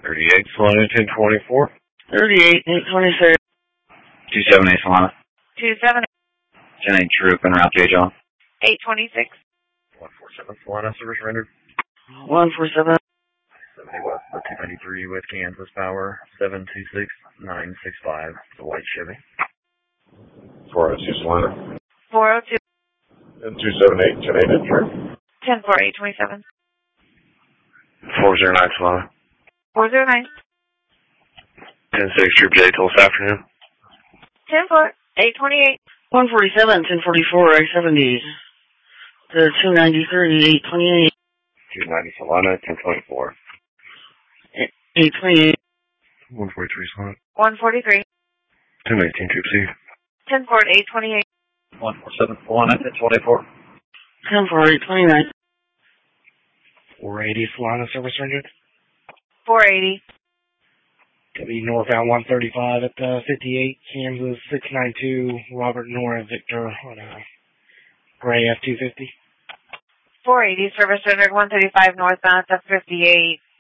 38 Solana 1024. 38 826. 278 Solana. 278. 10-8 Troop and route gauge on. 826. 147 Solana service rendered. 147. 70 West, 293 with Kansas Power, 726965. It's a white Chevy. 402 Solana. 402. And 278 10-8 Troop. 104827. 409 Solana. 409. 10-6 Troop J till this afternoon. 10-4. 828. 147 1044 I-70. The 293 828. 290 Solana 1024. 828. 143 Solana. 143. 1018 Troop C. 10-4 828. 147 Solana 1024. 10-4 829. 480 Solana service rendered. 480. W northbound 135 at 58 Kansas 692 Robert Nora Victor on a gray F-250. 480 service rendered 135 northbound at 58